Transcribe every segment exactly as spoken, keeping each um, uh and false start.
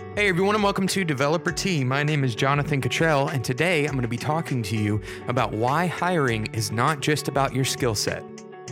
Hey everyone, and welcome to Developer Tea. My name is Jonathan Cottrell, and today I'm going to be talking to you about why hiring is not just about your skill set.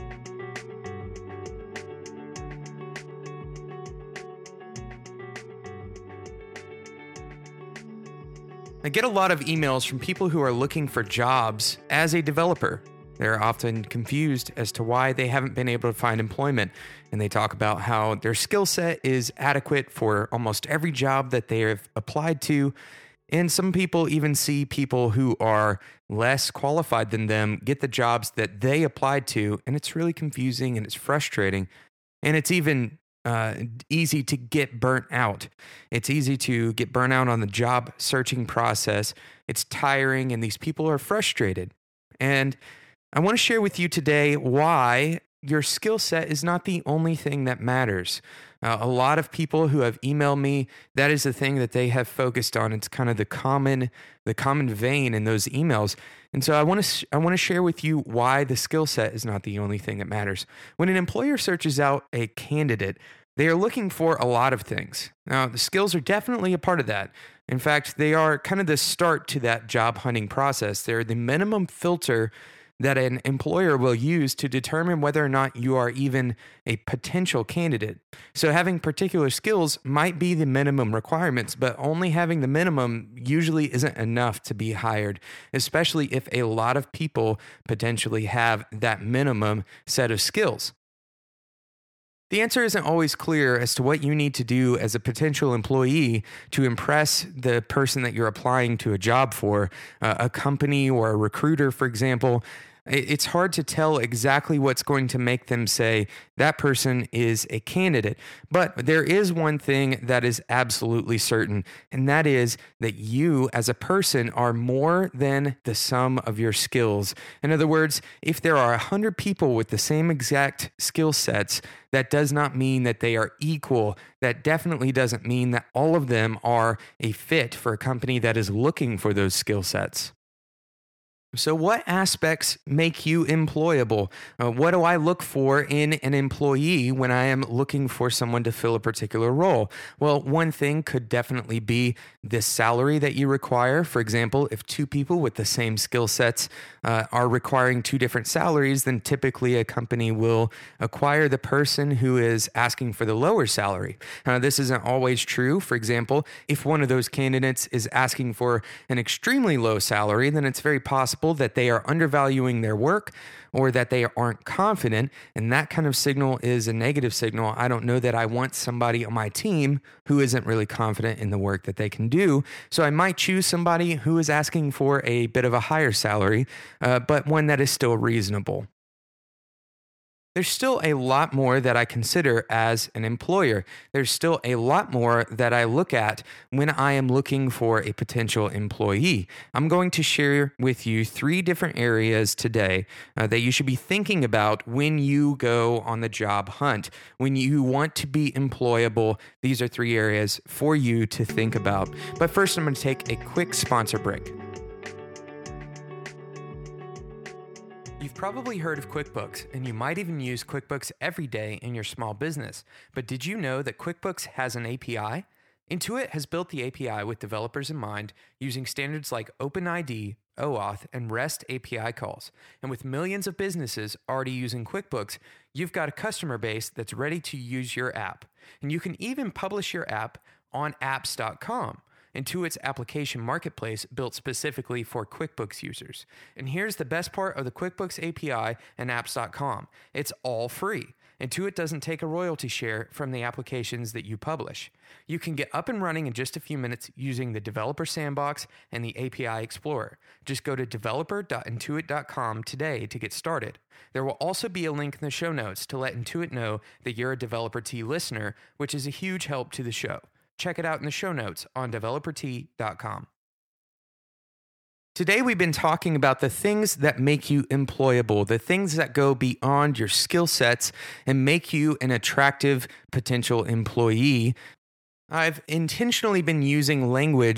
I get a lot of emails from people who are looking for jobs as a developer. They're often confused as to why they haven't been able to find employment, and they talk about how their skill set is adequate for almost every job that they have applied to. And some people even see people who are less qualified than them get the jobs that they applied to, and it's really confusing and it's frustrating. And it's even uh, easy to get burnt out. It's easy to get burnt out on the job searching process. It's tiring, and these people are frustrated. And I want to share with you today why your skill set is not the only thing that matters. Uh, a lot of people who have emailed me, that is the thing that they have focused on. It's kind of the common, the common vein in those emails. And so I want to, I want to share with you why the skill set is not the only thing that matters. When an employer searches out a candidate, they are looking for a lot of things. Now, the skills are definitely a part of that. In fact, they are kind of the start to that job hunting process. They're the minimum filter that an employer will use to determine whether or not you are even a potential candidate. So having particular skills might be the minimum requirements, but only having the minimum usually isn't enough to be hired, especially if a lot of people potentially have that minimum set of skills. The answer isn't always clear as to what you need to do as a potential employee to impress the person that you're applying to a job for, uh, a company or a recruiter, for example. It's hard to tell exactly what's going to make them say that person is a candidate. But there is one thing that is absolutely certain, and that is that you as a person are more than the sum of your skills. In other words, if there are one hundred people with the same exact skill sets, that does not mean that they are equal. That definitely doesn't mean that all of them are a fit for a company that is looking for those skill sets. So what aspects make you employable? Uh, what do I look for in an employee when I am looking for someone to fill a particular role? Well, one thing could definitely be the salary that you require. For example, if two people with the same skill sets uh, are requiring two different salaries, then typically a company will acquire the person who is asking for the lower salary. Now, this isn't always true. For example, if one of those candidates is asking for an extremely low salary, then it's very possible that they are undervaluing their work or that they aren't confident, and that kind of signal is a negative signal. I don't know that I want somebody on my team who isn't really confident in the work that they can do, so I might choose somebody who is asking for a bit of a higher salary, uh, but one that is still reasonable. There's still a lot more that I consider as an employer. There's still a lot more that I look at when I am looking for a potential employee. I'm going to share with you three different areas today uh, that you should be thinking about when you go on the job hunt. When you want to be employable, these are three areas for you to think about. But first, I'm going to take a quick sponsor break. You've probably heard of QuickBooks, and you might even use QuickBooks every day in your small business. But did you know that QuickBooks has an A P I? Intuit has built the A P I with developers in mind, using standards like OpenID, OAuth, and REST A P I calls. And with millions of businesses already using QuickBooks, you've got a customer base that's ready to use your app. And you can even publish your app on apps dot com. Intuit's application marketplace built specifically for QuickBooks users. And here's the best part of the QuickBooks A P I and apps dot com. It's all free. Intuit doesn't take a royalty share from the applications that you publish. You can get up and running in just a few minutes using the Developer Sandbox and the A P I Explorer. Just go to developer dot intuit dot com today to get started. There will also be a link in the show notes to let Intuit know that you're a Developer Tea listener, which is a huge help to the show. Check it out in the show notes on developer tea dot com. Today, we've been talking about the things that make you employable, the things that go beyond your skill sets and make you an attractive potential employee. I've intentionally been using language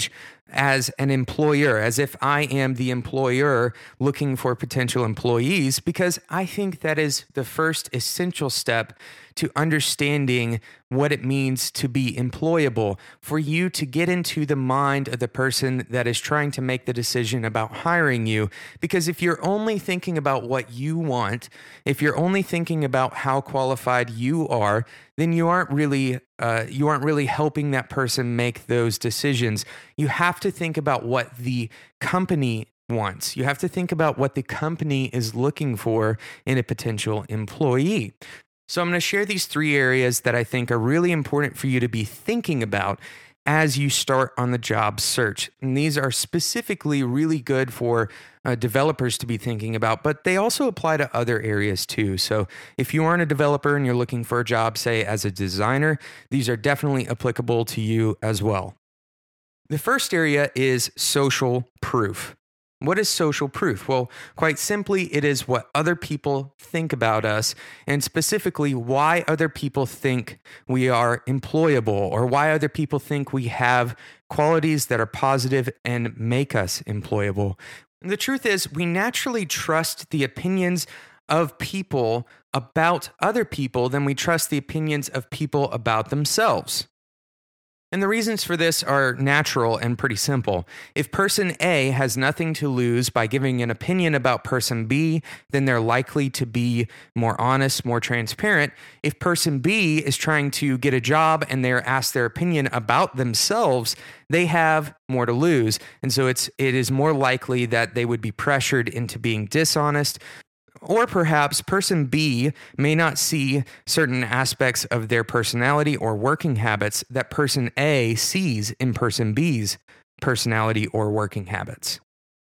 as an employer, as if I am the employer looking for potential employees, because I think that is the first essential step to understanding what it means to be employable, for you to get into the mind of the person that is trying to make the decision about hiring you. Because if you're only thinking about what you want, if you're only thinking about how qualified you are, then you aren't really uh, you aren't really helping that person make those decisions. You have to think about what the company wants. You have to think about what the company is looking for in a potential employee. So I'm going to share these three areas that I think are really important for you to be thinking about as you start on the job search. And these are specifically really good for uh, developers to be thinking about, but they also apply to other areas too. So if you aren't a developer and you're looking for a job, say as a designer, these are definitely applicable to you as well. The first area is social proof. What is social proof? Well, quite simply, it is what other people think about us, and specifically why other people think we are employable, or why other people think we have qualities that are positive and make us employable. And the truth is, we naturally trust the opinions of people about other people than we trust the opinions of people about themselves. And the reasons for this are natural and pretty simple. If person A has nothing to lose by giving an opinion about person B, then they're likely to be more honest, more transparent. If person B is trying to get a job and they're asked their opinion about themselves, they have more to lose. And so it's it is more likely that they would be pressured into being dishonest. Or perhaps person B may not see certain aspects of their personality or working habits that person A sees in person B's personality or working habits.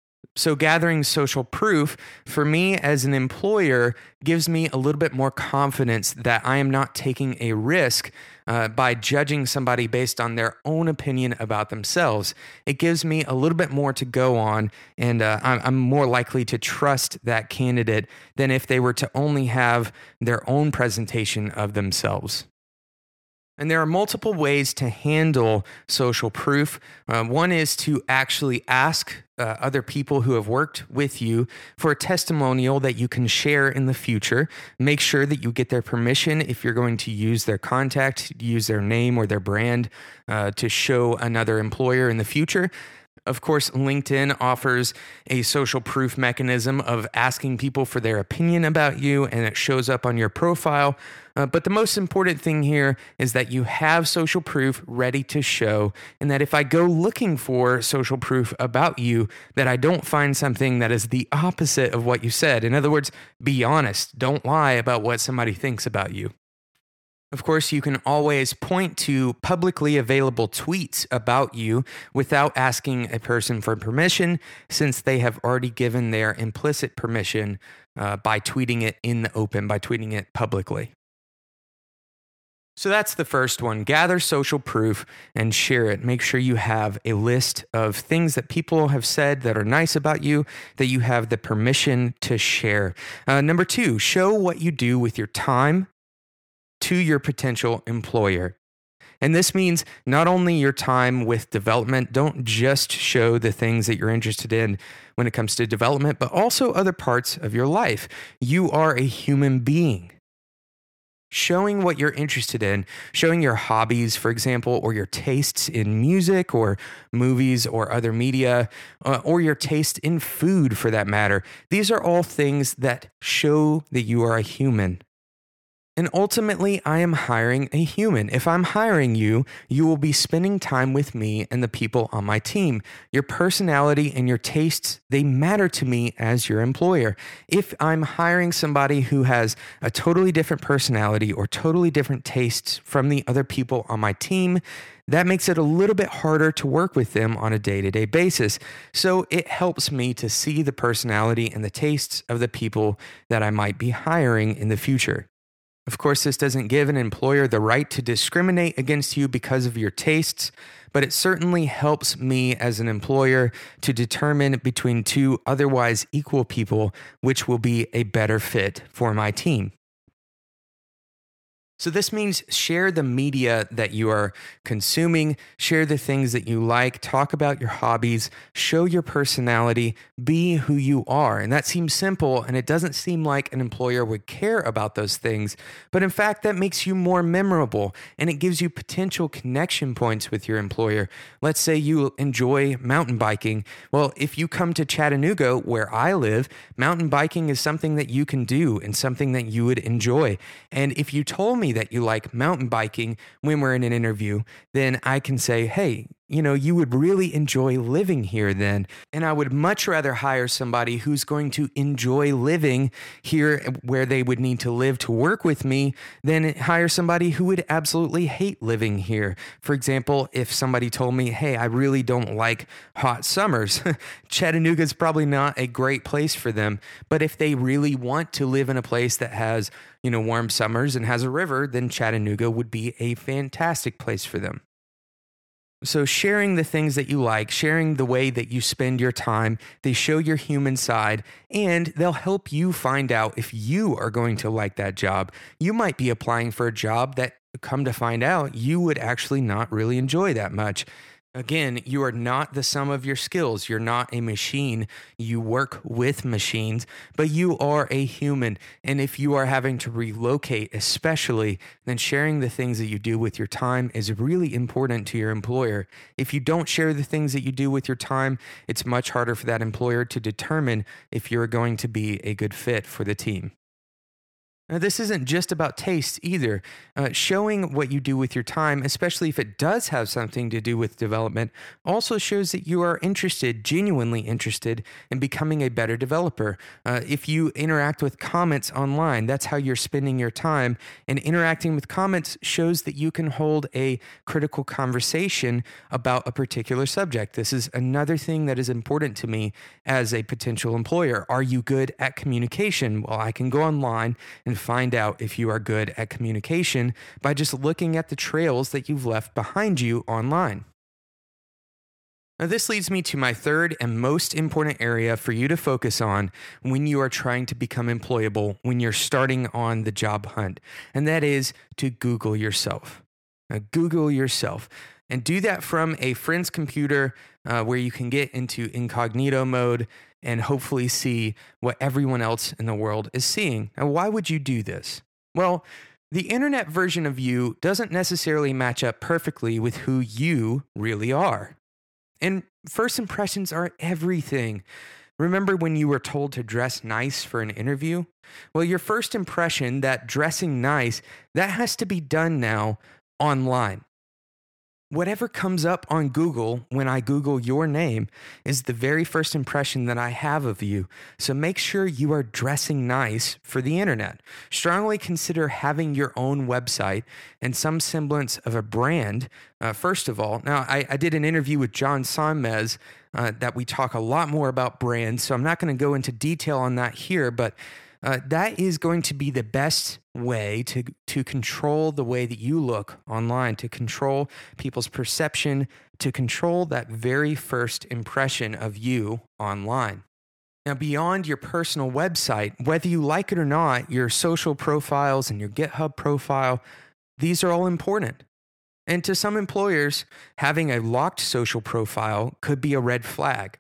So gathering social proof for me as an employer gives me a little bit more confidence that I am not taking a risk uh, by judging somebody based on their own opinion about themselves. It gives me a little bit more to go on, and uh, I'm, I'm more likely to trust that candidate than if they were to only have their own presentation of themselves. And there are multiple ways to handle social proof. Uh, one is to actually ask uh, other people who have worked with you for a testimonial that you can share in the future. Make sure that you get their permission if you're going to use their contact, use their name or their brand uh, to show another employer in the future. Of course, LinkedIn offers a social proof mechanism of asking people for their opinion about you, and it shows up on your profile. Uh, but the most important thing here is that you have social proof ready to show, and that if I go looking for social proof about you, that I don't find something that is the opposite of what you said. In other words, be honest. Don't lie about what somebody thinks about you. Of course, you can always point to publicly available tweets about you without asking a person for permission, since they have already given their implicit permission uh, by tweeting it in the open, by tweeting it publicly. So that's the first one. Gather social proof and share it. Make sure you have a list of things that people have said that are nice about you, that you have the permission to share. Uh, number two, show what you do with your time to your potential employer. And this means not only your time with development, don't just show the things that you're interested in when it comes to development, but also other parts of your life. You are a human being. Showing what you're interested in, showing your hobbies, for example, or your tastes in music or movies or other media, uh, or your taste in food for that matter. These are all things that show that you are a human. And ultimately, I am hiring a human. If I'm hiring you, you will be spending time with me and the people on my team. Your personality and your tastes, they matter to me as your employer. If I'm hiring somebody who has a totally different personality or totally different tastes from the other people on my team, that makes it a little bit harder to work with them on a day-to-day basis. So it helps me to see the personality and the tastes of the people that I might be hiring in the future. Of course, this doesn't give an employer the right to discriminate against you because of your tastes, but it certainly helps me as an employer to determine between two otherwise equal people which will be a better fit for my team. So this means share the media that you are consuming, share the things that you like, talk about your hobbies, show your personality, be who you are. And that seems simple, and it doesn't seem like an employer would care about those things. But in fact, that makes you more memorable, and it gives you potential connection points with your employer. Let's say you enjoy mountain biking. Well, if you come to Chattanooga, where I live, mountain biking is something that you can do and something that you would enjoy. And if you told me that you like mountain biking when we're in an interview, then I can say, hey, you know, you would really enjoy living here then. And I would much rather hire somebody who's going to enjoy living here where they would need to live to work with me than hire somebody who would absolutely hate living here. For example, if somebody told me, hey, I really don't like hot summers, Chattanooga is probably not a great place for them. But if they really want to live in a place that has, you know, warm summers and has a river, then Chattanooga would be a fantastic place for them. So sharing the things that you like, sharing the way that you spend your time, they show your human side, and they'll help you find out if you are going to like that job. You might be applying for a job that, come to find out, you would actually not really enjoy that much. Again, you are not the sum of your skills. You're not a machine. You work with machines, but you are a human. And if you are having to relocate, especially, then sharing the things that you do with your time is really important to your employer. If you don't share the things that you do with your time, it's much harder for that employer to determine if you're going to be a good fit for the team. Now, this isn't just about taste either. Uh, showing what you do with your time, especially if it does have something to do with development, also shows that you are interested, genuinely interested, in becoming a better developer. Uh, if you interact with comments online, that's how you're spending your time. And interacting with comments shows that you can hold a critical conversation about a particular subject. This is another thing that is important to me as a potential employer. Are you good at communication? Well, I can go online and find out if you are good at communication by just looking at the trails that you've left behind you online. Now, this leads me to my third and most important area for you to focus on when you are trying to become employable, when you're starting on the job hunt, and that is to Google yourself. Now, Google yourself. And do that from a friend's computer uh, where you can get into incognito mode and hopefully see what everyone else in the world is seeing. Now, why would you do this? Well, the internet version of you doesn't necessarily match up perfectly with who you really are. And first impressions are everything. Remember when you were told to dress nice for an interview? Well, your first impression, that dressing nice, that has to be done now online. Whatever comes up on Google when I Google your name is the very first impression that I have of you. So make sure you are dressing nice for the internet. Strongly consider having your own website and some semblance of a brand, uh, first of all. Now, I, I did an interview with John Sonmez uh, that we talk a lot more about brands, so I'm not going to go into detail on that here, but Uh, that is going to be the best way to, to control the way that you look online, to control people's perception, to control that very first impression of you online. Now, beyond your personal website, whether you like it or not, your social profiles and your GitHub profile, these are all important. And to some employers, having a locked social profile could be a red flag.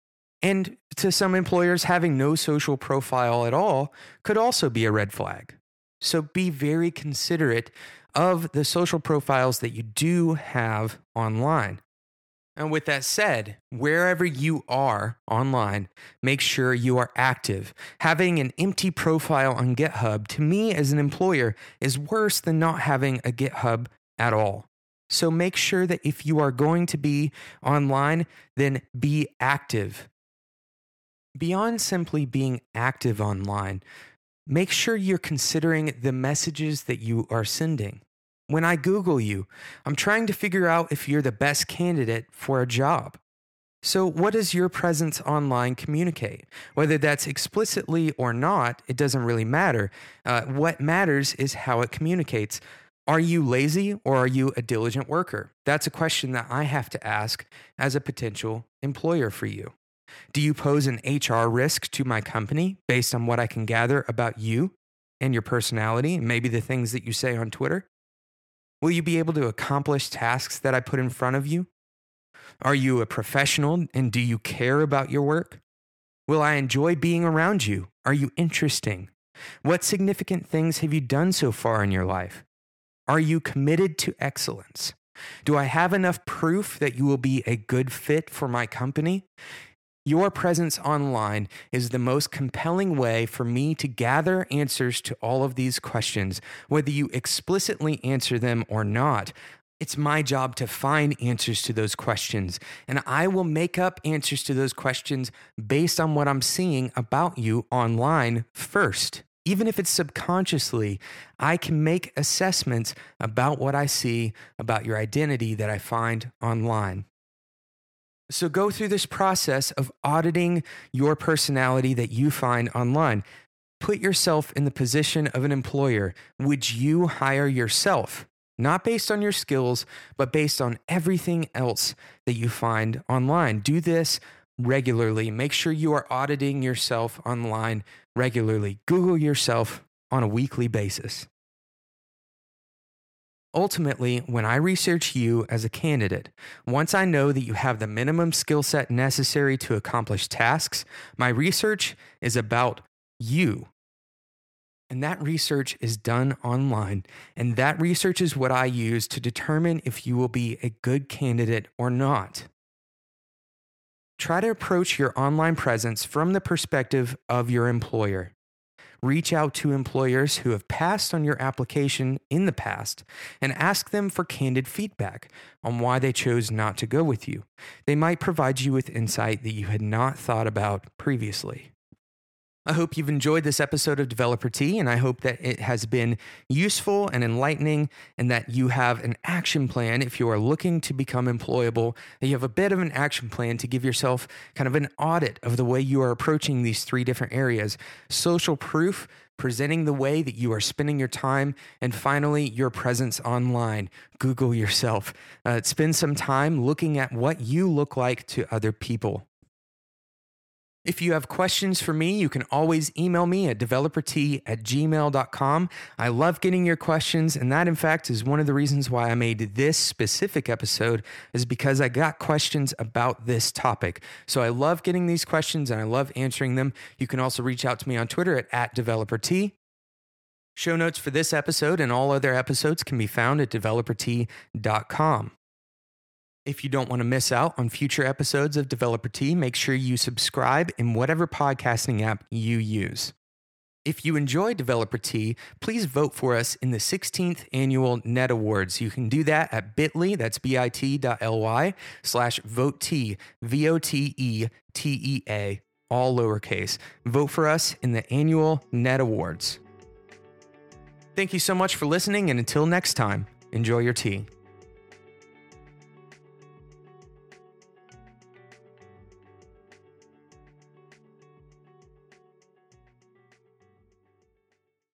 And to some employers, having no social profile at all could also be a red flag. So be very considerate of the social profiles that you do have online. And with that said, wherever you are online, make sure you are active. Having an empty profile on GitHub, to me as an employer, is worse than not having a GitHub at all. So make sure that if you are going to be online, then be active. Beyond simply being active online, make sure you're considering the messages that you are sending. When I Google you, I'm trying to figure out if you're the best candidate for a job. So what does your presence online communicate? Whether that's explicitly or not, it doesn't really matter. Uh, what matters is how it communicates. Are you lazy or are you a diligent worker? That's a question that I have to ask as a potential employer for you. Do you pose an H R risk to my company based on what I can gather about you? and your personality, and maybe the things that you say on Twitter? Will you be able to accomplish tasks that I put in front of you? Are you a professional and do you care about your work? Will I enjoy being around you? Are you interesting? What significant things have you done so far in your life? Are you committed to excellence? Do I have enough proof that you will be a good fit for my company? Your presence online is the most compelling way for me to gather answers to all of these questions, whether you explicitly answer them or not. It's my job to find answers to those questions, and I will make up answers to those questions based on what I'm seeing about you online first. Even if it's subconsciously, I can make assessments about what I see about your identity that I find online. So go through this process of auditing your personality that you find online. Put yourself in the position of an employer. Would you hire yourself? Not based on your skills, but based on everything else that you find online. Do this regularly. Make sure you are auditing yourself online regularly. Google yourself on a weekly basis. Ultimately, when I research you as a candidate, once I know that you have the minimum skill set necessary to accomplish tasks, my research is about you. And that research is done online. And that research is what I use to determine if you will be a good candidate or not. Try to approach your online presence from the perspective of your employer. Reach out to employers who have passed on your application in the past and ask them for candid feedback on why they chose not to go with you. They might provide you with insight that you had not thought about previously. I hope you've enjoyed this episode of Developer Tea, and I hope that it has been useful and enlightening, and that you have an action plan if you are looking to become employable, that you have a bit of an action plan to give yourself kind of an audit of the way you are approaching these three different areas: social proof, presenting the way that you are spending your time, and finally, your presence online. Google yourself. Uh, spend some time looking at what you look like to other people. If you have questions for me, you can always email me at developertea at gmail dot com. I love getting your questions, and that, in fact, is one of the reasons why I made this specific episode, is because I got questions about this topic. So I love getting these questions, and I love answering them. You can also reach out to me on Twitter at, at developertea. Show notes for this episode and all other episodes can be found at developertea dot com. If you don't want to miss out on future episodes of Developer Tea, make sure you subscribe in whatever podcasting app you use. If you enjoy Developer Tea, please vote for us in the sixteenth Annual Net Awards. You can do that at bit.ly, that's bit.ly, slash vote T, V O T E T E A, all lowercase. Vote for us in the Annual Net Awards. Thank you so much for listening, and until next time, enjoy your tea.